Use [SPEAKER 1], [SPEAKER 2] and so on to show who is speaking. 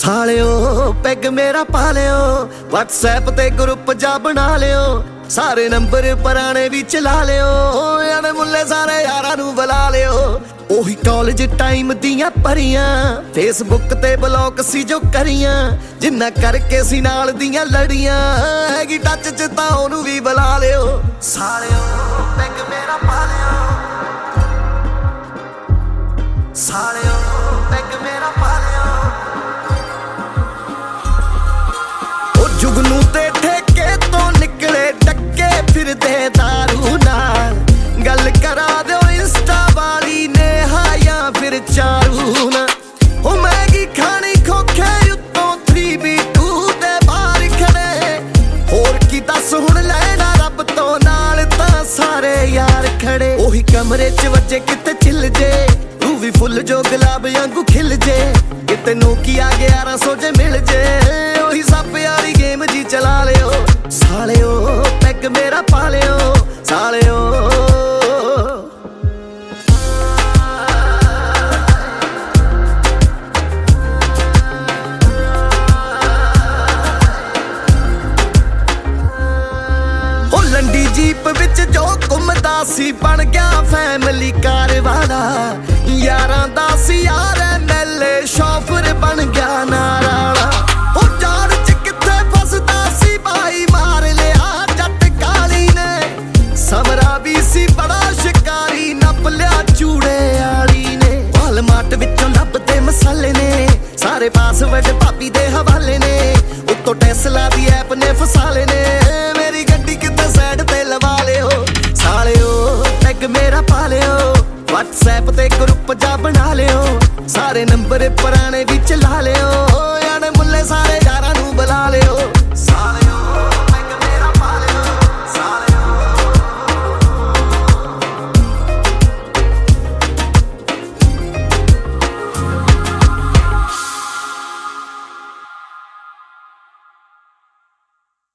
[SPEAKER 1] ਸਾਲਿਓ peg ਮੇਰਾ ਪਾ ਲਿਓ, WhatsApp ਤੇ ਗਰੁੱਪ ਜਾ ਬਣਾ ਲਿਓ, ਸਾਰੇ ਨੰਬਰ ਪੁਰਾਣੇ ਵੀ ਚਲਾ ਲਿਓ, ਯਾਰ ਮੁੱਲੇ ਸਾਰੇ ਯਾਰਾਂ ਨੂੰ ਬੁਲਾ ਲਿਓ। ਉਹੀ ਕਾਲਜ ਟਾਈਮ ਦੀਆਂ ਪਰੀਆਂ Facebook ਤੇ ਬਲੌਕ ਸੀ ਜੋ ਕਰੀਆਂ, ਜਿੰਨਾ ਕਰਕੇ ਸੀ ਨਾਲ ਦੀਆਂ ਲੜੀਆਂ, ਹੈਗੀ ਟੱਚ ਚ ਤਾਂ ਉਹਨੂੰ ਵੀ ਬੁਲਾ ਲਿਓ। ਸਾਲਿਓ ਪੈਗ ਮੇਰਾ ਪਾ ਲਿਓ, ਸਾਲਿਓ ਪੈਗ ਮੇਰਾ ਪਾ ਲਿਓ। ਜੁਗਨੂ ਤੇ ਠੇਕੇ ਤੋਂ ਨਿਕਲੇ ਡੱਕੇ ਫਿਰਦੇ ਦਾਰੂ ਨਾਲ, ਗੱਲ ਕਰਾ ਦਿਓ ਇੰਸਟਾ ਵਾਲੀ ਨੇ ਜਾਂ ਫਿਰ ਚਾਰੂ ਨਾ। ਉਹ ਮੈਗੀ ਖਾਣੀ ਖੋਖੇ ਉੱਤੋਂ 3B2 ਦੇ ਬਾਹਰ ਖੜੇ, ਹੋਰ ਕੀ ਦੱਸ ਹੁਣ ਲੈਣਾ ਰੱਬ ਤੋਂ, ਨਾਲ ਤਾਂ ਸਾਰੇ ਯਾਰ ਖੜੇ। ਉਹੀ ਕਮਰੇ ਚ ਵੱਜੇ ਕਿਤੇ ਚਿੱਲ ਜੇ, ਤੂੰ ਵੀ ਫੁੱਲ ਜੋ ਗੁਲਾਬ ਵਾਂਗੂ ਖਿਲ ਜੇ, ਕਿਤੇ ਨੋਕੀਆ 1100 ਜੇ ਮਿਲ ਜੇ, ਉਹੀ ਸੱਪ ਵਾਲੀ ਗੇਮ ਜੀ ਚਲਾ ਲਿਓ। ਸਾਲਿਓ ਪੈਗ ਮੇਰਾ ਪਾ ਲਿਓ, ਸਾਲਿਓ ਲੰਡੀ ਜੀਪ ਵਿੱਚ ਜੋ ਘੁੰਮਦਾ ਸੀ ਬਣ ਗਿਆ ਫੈਮਿਲੀ ਕਾਰ ਵਾਲਾ, ਯਾਰਾਂ ਦਾ ਸੀ ਯਾਰ MLA ਸ਼ੌਫਰ ਬਣ ਗਿਆ ਨਾਰਾਲਾ। ਉਹ ਜਾੜ ਚ ਕਿੱਥੇ ਫਸਦਾ ਸੀ ਬਾਈ ਮਾਰ ਲਿਆ ਜੱਟ ਕਾਲੀ ਨੇ, ਸਮਰਾ ਵੀ ਸੀ ਬੜਾ ਸ਼ਿਕਾਰੀ ਨੱਪ ਲਿਆ ਚੂੜੇ ਵਾਲੀ ਨੇ। ਵਾਲਮਾਰਟ ਵਿੱਚੋਂ ਲੱਭਦੇ ਮਸਾਲੇ ਨੇ, ਸਾਰੇ ਪਾਸਵਰਡ ਭਾਬੀ ਦੇ ਹਵਾਲੇ ਨੇ, ਉੱਤੋਂ ਟੈਸਲਾ ਦੀ ਐਪ ਨੇ ਫਸਾ ਲਏ ਨੇ, ਮੇਰੀ ਗੱਡੀ ਕਿਤੇ ਸਾਈਡ ਤੇ ਲਵਾ ਲਿਓ। ਸਾਲਿਓ ਪੈਗ ਮੇਰਾ ਪਾ ਲਿਓ, WhatsApp ਤੇ ਗਰੁੱਪ ਜਾ ਬਣਾ ਲਿਓ, ਸਾਰੇ ਨੰਬਰ ਪੁਰਾਣੇ ਵੀ ਚਲਾ ਲਿਓ, ਯਾਰ ਮੁੱਲੇ ਸਾਰੇ